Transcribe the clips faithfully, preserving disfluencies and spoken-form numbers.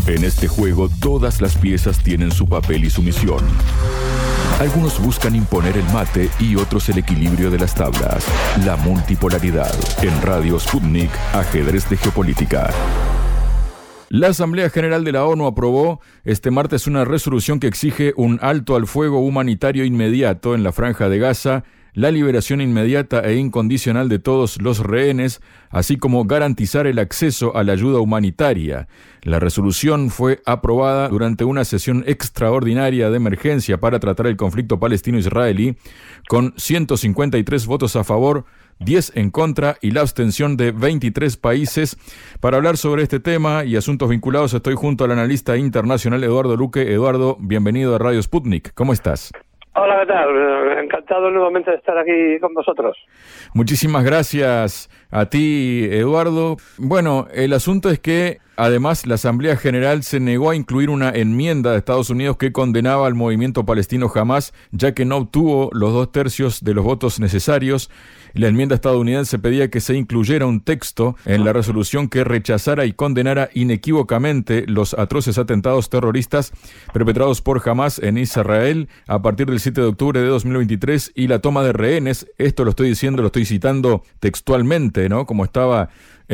En este juego, todas las piezas tienen su papel y su misión. Algunos buscan imponer el mate y otros el equilibrio de las tablas. La multipolaridad. En Radio Sputnik, ajedrez de geopolítica. La Asamblea General de la ONU aprobó este martes una resolución que exige un alto al fuego humanitario inmediato en la Franja de Gaza, la liberación inmediata e incondicional de todos los rehenes, así como garantizar el acceso a la ayuda humanitaria. La resolución fue aprobada durante una sesión extraordinaria de emergencia para tratar el conflicto palestino-israelí, con ciento cincuenta y tres votos a favor, diez en contra y la abstención de veintitrés países. Para hablar sobre este tema y asuntos vinculados estoy junto al analista internacional Eduardo Luque. Eduardo, bienvenido a Radio Sputnik. ¿Cómo estás? Hola, ¿qué tal? Encantado nuevamente de estar aquí con vosotros. Muchísimas gracias a ti, Eduardo. Bueno, el asunto es que además la Asamblea General se negó a incluir una enmienda de Estados Unidos que condenaba al movimiento palestino Hamás, ya que no obtuvo los dos tercios de los votos necesarios. La enmienda estadounidense pedía que se incluyera un texto en la resolución que rechazara y condenara inequívocamente los atroces atentados terroristas perpetrados por Hamás en Israel a partir del siete de octubre de dos mil veintitrés y la toma de rehenes. Esto lo estoy diciendo, lo estoy citando textualmente, ¿no? Como estaba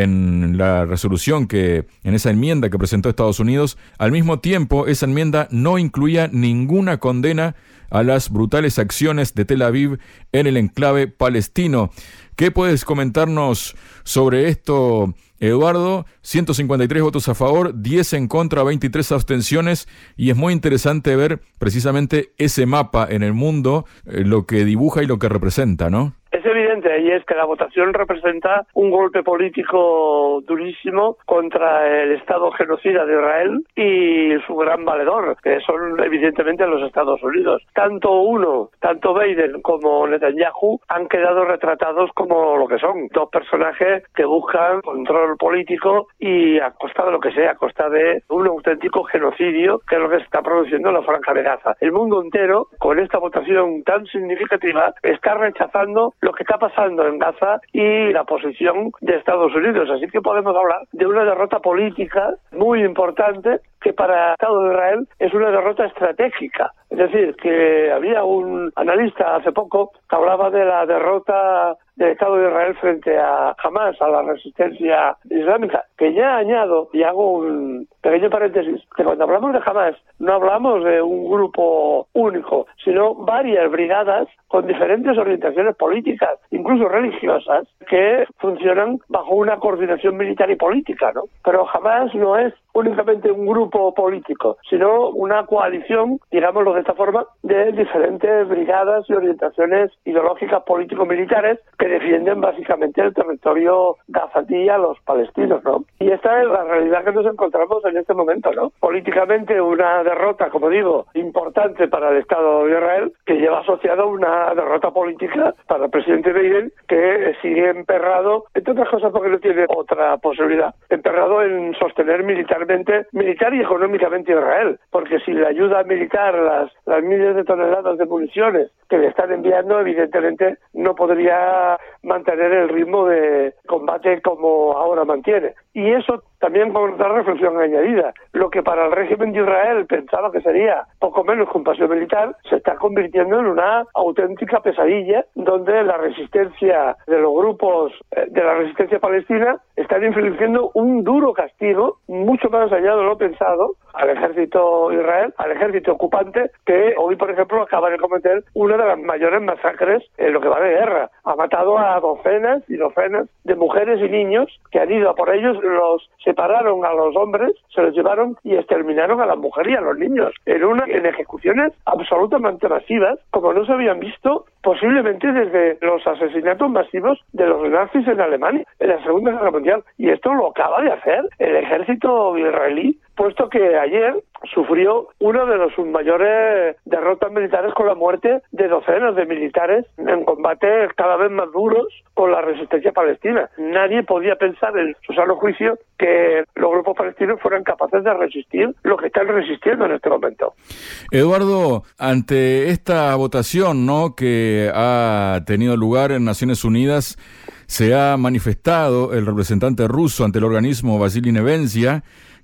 en la resolución, que en esa enmienda que presentó Estados Unidos. Al mismo tiempo, esa enmienda no incluía ninguna condena a las brutales acciones de Tel Aviv en el enclave palestino. ¿Qué puedes comentarnos sobre esto, Eduardo? ciento cincuenta y tres votos a favor, diez en contra, veintitrés abstenciones, y es muy interesante ver precisamente ese mapa en el mundo, eh, lo que dibuja y lo que representa, ¿no? Es evidente, y es que la votación representa un golpe político durísimo contra el Estado genocida de Israel y su gran valedor, que son evidentemente los Estados Unidos. Tanto uno, tanto Biden como Netanyahu han quedado retratados como lo que son, dos personajes que buscan control político y a costa de lo que sea, a costa de un auténtico genocidio, que es lo que se está produciendo en la Franja de Gaza. El mundo entero, con esta votación tan significativa, está rechazando lo que está pasando en Gaza y la posición de Estados Unidos. Así que podemos hablar de una derrota política muy importante que para el Estado de Israel es una derrota estratégica. Es decir, que había un analista hace poco que hablaba de la derrota del Estado de Israel frente a Hamás, a la resistencia islámica, que ya añado, y hago un pequeño paréntesis, que cuando hablamos de Hamás no hablamos de un grupo único, sino varias brigadas con diferentes orientaciones políticas, incluso religiosas, que funcionan bajo una coordinación militar y política, ¿no? Pero Hamás no es únicamente un grupo político, sino una coalición, digámoslo de esta forma, de diferentes brigadas y orientaciones ideológicas político-militares que defienden básicamente el territorio gazatí a los palestinos, ¿no? Y esta es la realidad que nos encontramos en este momento, ¿no? Políticamente una derrota, como digo, importante para el Estado de Israel, que lleva asociada una derrota política para el presidente Biden, que sigue emperrado, entre otras cosas porque no tiene otra posibilidad, emperrado en sostener militarmente, militar y económicamente Israel, porque si le ayuda militar las, las miles de toneladas de municiones que le están enviando, evidentemente no podría mantener el ritmo de combate como ahora mantiene. Y eso también con otra reflexión añadida. Lo que para el régimen de Israel pensaba que sería poco menos que un paseo militar, se está convirtiendo en una auténtica pesadilla, donde la resistencia de los grupos de la resistencia palestina están infligiendo un duro castigo, mucho más allá de lo pensado, al ejército de Israel, al ejército ocupante, que hoy, por ejemplo, acaba de cometer una de las mayores masacres en lo que va de guerra. Ha matado a docenas y docenas de mujeres y niños que han ido a por ellos, los separaron a los hombres, se los llevaron y exterminaron a las mujeres y a los niños en una en ejecuciones absolutamente masivas, como no se habían visto posiblemente desde los asesinatos masivos de los nazis en Alemania en la Segunda Guerra Mundial. Y esto lo acaba de hacer el ejército israelí, puesto que ayer sufrió una de las sus mayores derrotas militares con la muerte de docenas de militares en combates cada vez más duros con la resistencia palestina. Nadie podía pensar en su sano juicio que los grupos palestinos fueran capaces de resistir lo que están resistiendo en este momento. Eduardo, ante esta votación, ¿no?, que ha tenido lugar en Naciones Unidas, se ha manifestado el representante ruso ante el organismo Vasily Nevencia,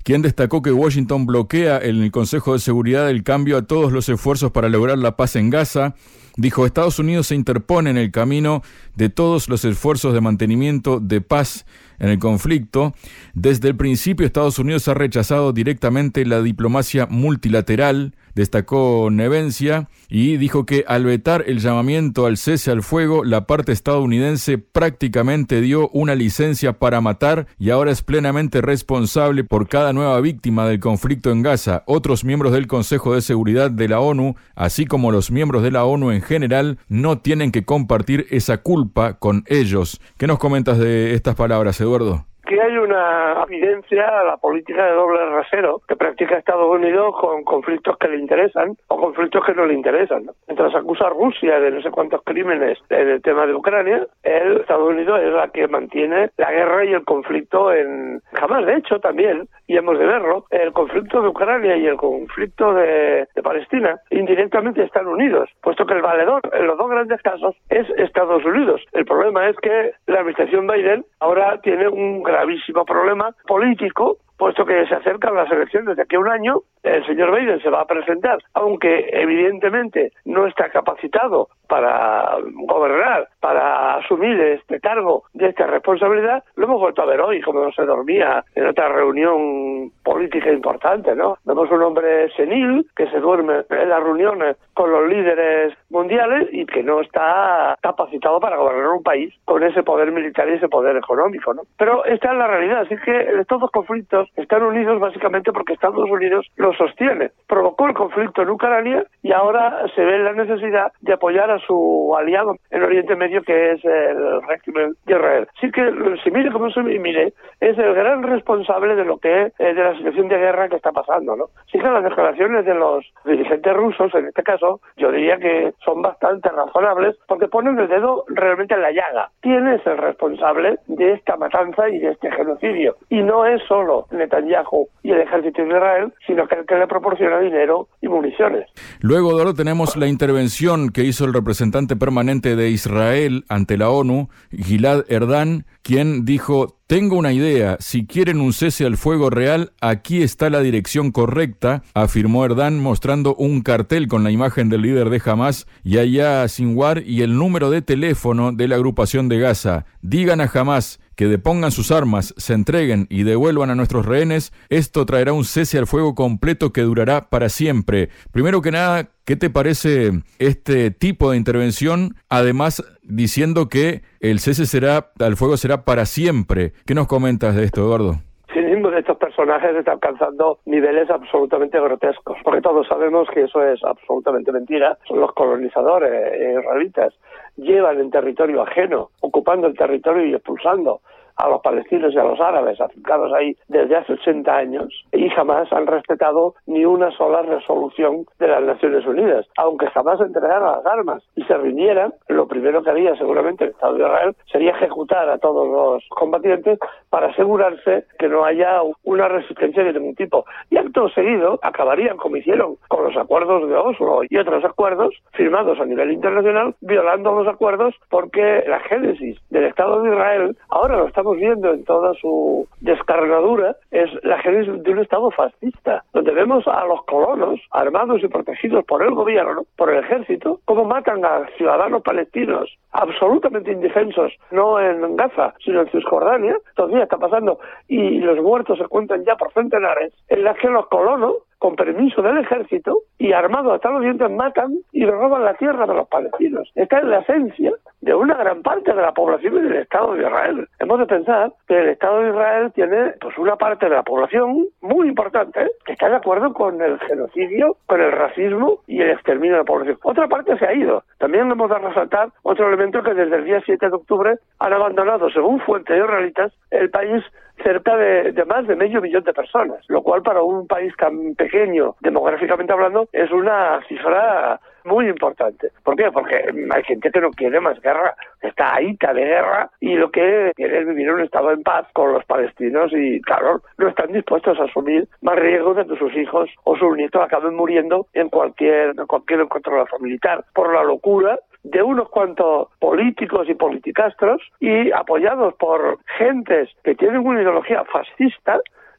quien destacó que Washington bloquea en el Consejo de Seguridad el cambio a todos los esfuerzos para lograr la paz en Gaza. Dijo, Estados Unidos se interpone en el camino de todos los esfuerzos de mantenimiento de paz en el conflicto. Desde el principio, Estados Unidos ha rechazado directamente la diplomacia multilateral, destacó Nevencia, y dijo que al vetar el llamamiento al cese al fuego, la parte estadounidense prácticamente dio una licencia para matar y ahora es plenamente responsable por cada nueva víctima del conflicto en Gaza. Otros miembros del Consejo de Seguridad de la ONU, así como los miembros de la ONU en general, no tienen que compartir esa culpa con ellos. ¿Qué nos comentas de estas palabras, Eduardo? Que hay una evidencia a la política de doble rasero que practica Estados Unidos con conflictos que le interesan o conflictos que no le interesan, ¿no? Mientras acusa a Rusia de no sé cuántos crímenes en el tema de Ucrania, el Estados Unidos es la que mantiene la guerra y el conflicto en Hamas. De hecho, también, y hemos de verlo, el conflicto de Ucrania y el conflicto de, de Palestina indirectamente están unidos, puesto que el valedor en los dos grandes casos es Estados Unidos. El problema es que la administración Biden ahora tiene un gravísimo problema político, puesto que se acercan las elecciones de aquí a un año. El señor Biden se va a presentar, aunque evidentemente no está capacitado para gobernar, para asumir este cargo de esta responsabilidad. Lo hemos vuelto a ver hoy, como no se dormía en otra reunión política importante, ¿no? Vemos un hombre senil que se duerme en las reuniones con los líderes mundiales y que no está capacitado para gobernar un país con ese poder militar y ese poder económico, ¿no? Pero esta es la realidad, así que estos dos conflictos están unidos básicamente porque Estados Unidos los sostiene. Provocó el conflicto en Ucrania y ahora se ve la necesidad de apoyar a su aliado en Oriente Medio, que es el régimen de Israel. Así que, si mire como se mire, es el gran responsable de lo que es de la situación de guerra que está pasando, ¿no? Así que las declaraciones de los dirigentes rusos, en este caso, yo diría que son bastante razonables porque ponen el dedo realmente en la llaga. ¿Quién es el responsable de esta matanza y de este genocidio? Y no es solo Netanyahu y el ejército de Israel, sino que el que le proporciona dinero y municiones. Luego, Eduardo, tenemos la intervención que hizo el representante permanente de Israel ante la ONU, Gilad Erdan, quien dijo: tengo una idea, si quieren un cese al fuego real, aquí está la dirección correcta, afirmó Erdan mostrando un cartel con la imagen del líder de Hamas, Yahya Sinwar, y el número de teléfono de la agrupación de Gaza. Digan a Hamas que depongan sus armas, se entreguen y devuelvan a nuestros rehenes. Esto traerá un cese al fuego completo que durará para siempre. Primero que nada, ¿qué te parece este tipo de intervención? Además, diciendo que el cese será al fuego será para siempre. ¿Qué nos comentas de esto, Eduardo? El cinismo de estos personajes está alcanzando niveles absolutamente grotescos, porque todos sabemos que eso es absolutamente mentira. Son los colonizadores israelitas, llevan en territorio ajeno, ocupando el territorio y expulsando a los palestinos y a los árabes afincados ahí desde hace ochenta años, y jamás han respetado ni una sola resolución de las Naciones Unidas. Aunque jamás entregaran las armas y se rindieran, lo primero que haría seguramente el Estado de Israel sería ejecutar a todos los combatientes para asegurarse que no haya una resistencia de ningún tipo. Y acto seguido acabarían, como hicieron con los acuerdos de Oslo y otros acuerdos firmados a nivel internacional, violando los acuerdos, porque la génesis del Estado de Israel, ahora lo estamos viendo en toda su descarnadura, es la génesis de un Estado fascista, donde vemos a los colonos armados y protegidos por el gobierno, por el ejército, cómo matan a ciudadanos palestinos absolutamente indefensos, no en Gaza, sino en Cisjordania. Todavía está pasando, y los muertos se cuentan ya por centenares, en las que los colonos, con permiso del ejército y armados hasta los dientes, matan y roban la tierra de los palestinos. Esta es la esencia de una gran parte de la población del Estado de Israel. Hemos de pensar que el Estado de Israel tiene pues una parte de la población muy importante que está de acuerdo con el genocidio, con el racismo y el exterminio de la población. Otra parte se ha ido. También hemos de resaltar otro elemento, que desde el día siete de octubre han abandonado, según fuentes israelitas, el país cerca de, de más de medio millón de personas, lo cual para un país tan pequeño, demográficamente hablando, es una cifra muy importante. ¿Por qué? Porque hay gente que no quiere más guerra, está ahita de guerra, y lo que quiere es vivir en un estado en paz con los palestinos, y claro, no están dispuestos a asumir más riesgos de que sus hijos o sus nietos acaben muriendo en cualquier, en cualquier encontronazo militar, por la locura de unos cuantos políticos y politicastros, y apoyados por gentes que tienen una ideología fascista,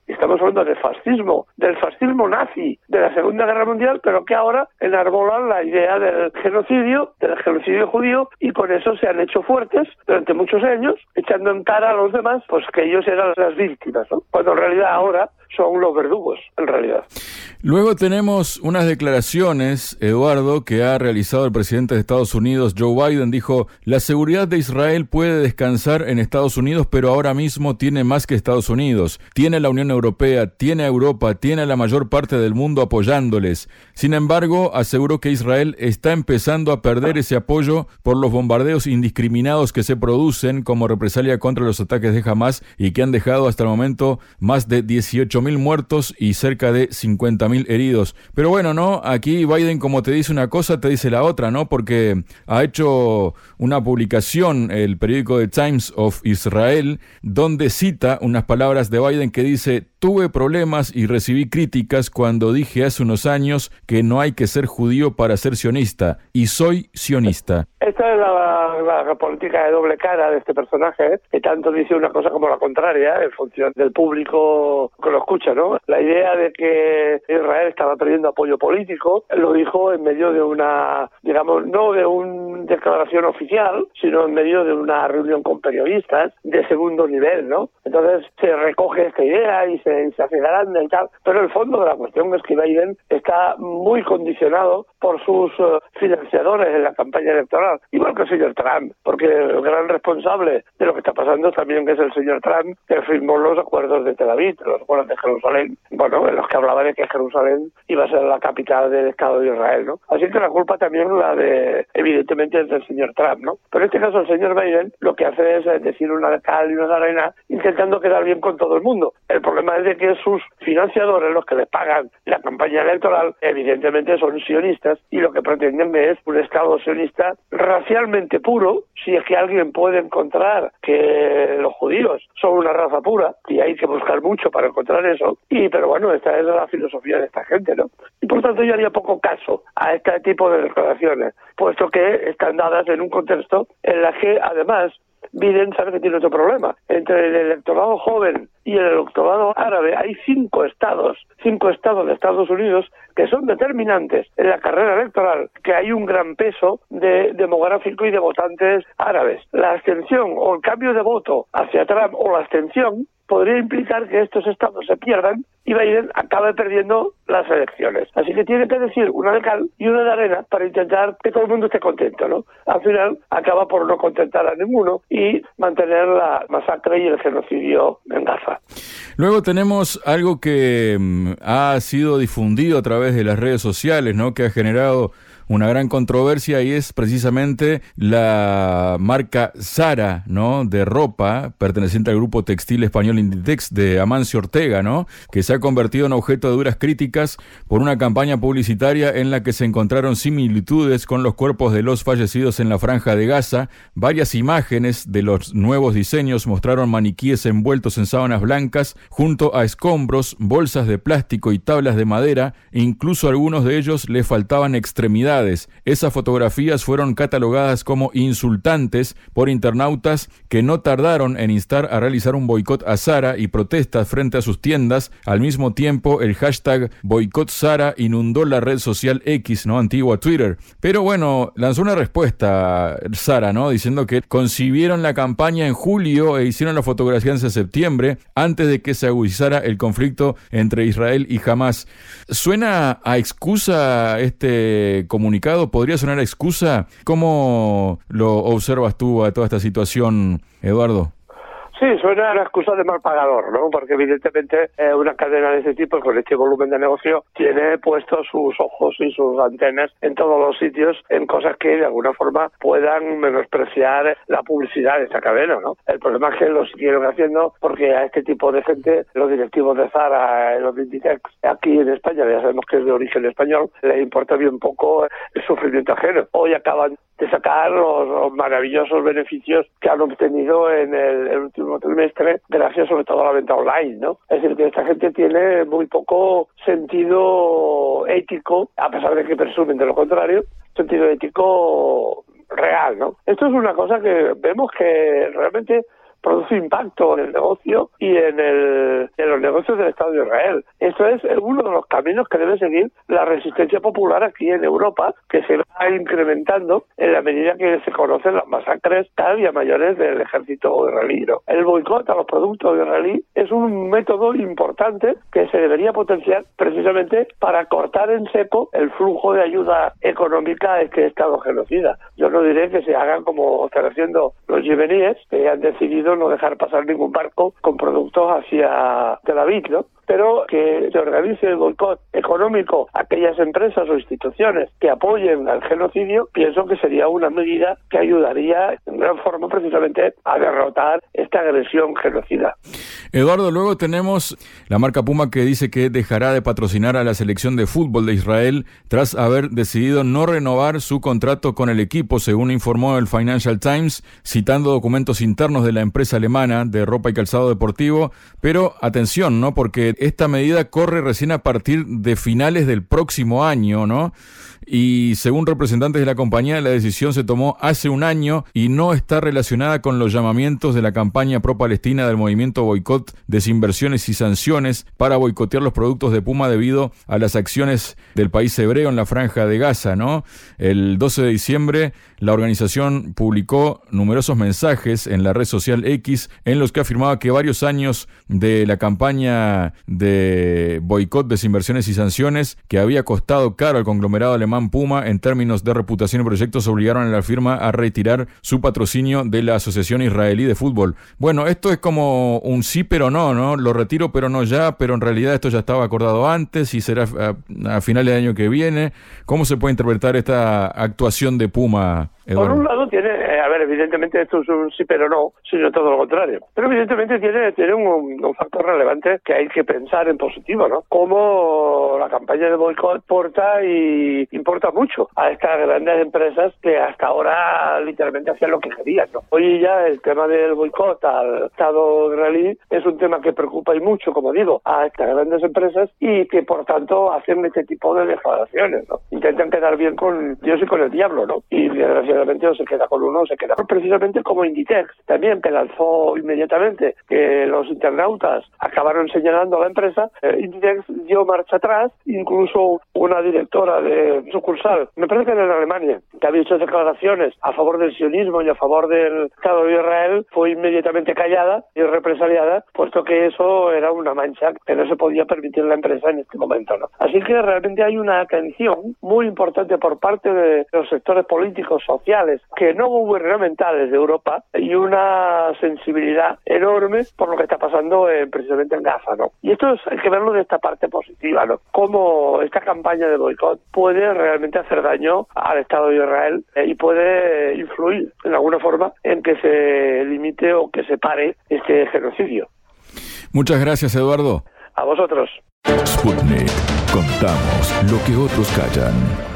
Estamos hablando de fascismo, del fascismo nazi de la Segunda Guerra Mundial, pero que ahora enarbolan la idea del genocidio, del genocidio judío, y con eso se han hecho fuertes durante muchos años, echando en cara a los demás pues que ellos eran las víctimas, ¿no? Cuando en realidad ahora son los verdugos, en realidad. Luego tenemos unas declaraciones, Eduardo, que ha realizado el presidente de Estados Unidos, Joe Biden. Dijo: la seguridad de Israel puede descansar en Estados Unidos, pero ahora mismo tiene más que Estados Unidos. Tiene la Unión Europea, tiene a Europa, tiene a la mayor parte del mundo apoyándoles. Sin embargo, aseguró que Israel está empezando a perder ese apoyo por los bombardeos indiscriminados que se producen como represalia contra los ataques de Hamas y que han dejado hasta el momento más de dieciocho mil muertos y cerca de cincuenta mil heridos. Pero bueno, ¿no? Aquí Biden, como te dice una cosa, te dice la otra, ¿no? Porque ha hecho una publicación, el periódico The Times of Israel, donde cita unas palabras de Biden que dice: tuve problemas y recibí críticas cuando dije hace unos años que no hay que ser judío para ser sionista, y soy sionista. Esta es la, la, la política de doble cara de este personaje, ¿eh? Que tanto dice una cosa como la contraria, en función del público que lo escucha, ¿no? La idea de que Israel estaba perdiendo apoyo político lo dijo en medio de una, digamos, no de una declaración oficial, sino en medio de una reunión con periodistas de segundo nivel, ¿no? Entonces se recoge esta idea y se, se hace grande y tal, pero el fondo de la cuestión es que Biden está muy condicionado por sus uh, financiadores en la campaña electoral, igual que el señor Trump, porque el gran responsable de lo que está pasando también es el señor Trump, que firmó los acuerdos de Tel Aviv, los acuerdos de Jerusalén, bueno, en los que hablaba de que Jerusalén iba a ser la capital del Estado de Israel, ¿no? Así que la culpa también la de, evidentemente, es del señor Trump, ¿no? Pero en este caso el señor Biden lo que hace es decir una de cal y una de arena, intentando quedar bien con todo el mundo. El problema es de que sus financiadores, los que le pagan la campaña electoral, evidentemente son sionistas, y lo que pretenden es un Estado sionista racialmente puro, si es que alguien puede encontrar que los judíos son una raza pura, y hay que buscar mucho para encontrar eso, y pero bueno, esta es la filosofía de esta gente, ¿no? Y por tanto yo haría poco caso a este tipo de declaraciones, puesto que están dadas en un contexto en la que además Biden sabe que tiene otro problema. Entre el electorado joven y el electorado árabe hay cinco estados, cinco estados de Estados Unidos que son determinantes en la carrera electoral, que hay un gran peso de demográfico y de votantes árabes. La abstención o el cambio de voto hacia Trump o la abstención podría implicar que estos estados se pierdan y Biden acabe perdiendo las elecciones. Así que tiene que decir una de cal y una de arena para intentar que todo el mundo esté contento, ¿no? Al final acaba por no contentar a ninguno y mantener la masacre y el genocidio en Gaza. Luego tenemos algo que um, ha sido difundido a través de las redes sociales, ¿no? Que ha generado una gran controversia, y es precisamente la marca Zara, ¿no? De ropa, perteneciente al grupo textil español Inditex de Amancio Ortega, ¿no? Que se ha convertido en objeto de duras críticas por una campaña publicitaria en la que se encontraron similitudes con los cuerpos de los fallecidos en la Franja de Gaza. Varias imágenes de los nuevos diseños mostraron maniquíes envueltos en sábanas blancas junto a escombros, bolsas de plástico y tablas de madera, e incluso a algunos de ellos le faltaban extremidades. Esas fotografías fueron catalogadas como insultantes por internautas que no tardaron en instar a realizar un boicot a Zara y protestas frente a sus tiendas. Al mismo tiempo, el hashtag boicot Zara inundó la red social X, ¿no? Antigua Twitter. Pero bueno, lanzó una respuesta Zara, ¿no? Diciendo que concibieron la campaña en julio e hicieron la fotografía en septiembre, antes de que se agudizara el conflicto entre Israel y Hamas. ¿Suena a excusa este comunicado? ¿Podría sonar a excusa? ¿Cómo lo observas tú a toda esta situación, Eduardo? Sí, suena a la excusa de mal pagador, ¿no? Porque evidentemente eh, una cadena de ese tipo con este volumen de negocio tiene puestos sus ojos y sus antenas en todos los sitios en cosas que de alguna forma puedan menospreciar la publicidad de esta cadena, ¿no? El problema es que lo siguieron haciendo porque a este tipo de gente, los directivos de Zara, los de Inditex, aquí en España, ya sabemos que es de origen español, les importa bien poco el sufrimiento ajeno. Hoy acaban de sacar los, los maravillosos beneficios que han obtenido en el, el último trimestre, gracias sobre todo a la venta online, ¿no? Es decir, que esta gente tiene muy poco sentido ético, a pesar de que presumen de lo contrario, sentido ético real, ¿no? Esto es una cosa que vemos que realmente produce impacto en el negocio y en, el, en los negocios del Estado de Israel. Esto es uno de los caminos que debe seguir la resistencia popular aquí en Europa, que se va incrementando en la medida que se conocen las masacres cada día mayores del ejército israelí, ¿no? El boicot a los productos israelí es un método importante que se debería potenciar precisamente para cortar en seco el flujo de ayuda económica a este Estado genocida. Yo no diré que se hagan como están haciendo los yemeníes, que han decidido no dejar pasar ningún barco con productos hacia Tel Aviv, ¿no? Pero que se organice el boicot económico a aquellas empresas o instituciones que apoyen al genocidio, pienso que sería una medida que ayudaría en gran forma precisamente a derrotar esta agresión genocida. Eduardo, luego tenemos la marca Puma que dice que dejará de patrocinar a la selección de fútbol de Israel tras haber decidido no renovar su contrato con el equipo, según informó el Financial Times, citando documentos internos de la empresa alemana de ropa y calzado deportivo. Pero atención, ¿no? Porque esta medida corre recién a partir de finales del próximo año, ¿no? Y según representantes de la compañía, la decisión se tomó hace un año y no está relacionada con los llamamientos de la campaña pro-palestina del movimiento Boicot, Desinversiones y Sanciones para boicotear los productos de Puma debido a las acciones del país hebreo en la franja de Gaza, ¿no? El doce de diciembre, la organización publicó numerosos mensajes en la red social X en los que afirmaba que varios años de la campaña de boicot, desinversiones y sanciones, que había costado caro al conglomerado alemán Puma en términos de reputación y proyectos, obligaron a la firma a retirar su patrocinio de la Asociación Israelí de Fútbol. Bueno, esto es como un sí pero no, ¿no? Lo retiro pero no ya, pero en realidad esto ya estaba acordado antes y será a, a finales del año que viene. ¿Cómo se puede interpretar esta actuación de Puma, Eduardo? Por un lado tiene, a ver, evidentemente esto es un sí pero no, sino todo lo contrario. Pero evidentemente tiene, tiene un, un factor relevante que hay que pensar en positivo, ¿no? Cómo la campaña de boicot importa y importa mucho a estas grandes empresas que hasta ahora literalmente hacían lo que querían, ¿no? Hoy ya el tema del boicot al Estado israelí es un tema que preocupa y mucho, como digo, a estas grandes empresas y que por tanto hacen este tipo de declaraciones, ¿no? Intentan quedar bien con Dios y con el diablo, ¿no? Y desgraciadamente o se queda con uno o se queda con precisamente como Inditex, también que lanzó inmediatamente que los internautas acabaron señalando a la empresa. eh, Inditex dio marcha atrás, incluso una directora de sucursal, me parece que era en Alemania, que había hecho declaraciones a favor del sionismo y a favor del Estado de Israel, fue inmediatamente callada y represaliada, puesto que eso era una mancha que no se podía permitir la empresa en este momento, ¿no? Así que realmente hay una atención muy importante por parte de los sectores políticos, sociales, que no gubernamentales de Europa, y una sensibilidad enorme por lo que está pasando eh, precisamente en Gaza, ¿no? Y esto es, hay que verlo de esta parte positiva, ¿no? Cómo esta campaña de boicot puede realmente hacer daño al Estado de Israel eh, y puede influir en alguna forma en que se limite o que se pare este genocidio. Muchas gracias, Eduardo. A vosotros. Sputnik. Contamos lo que otros callan.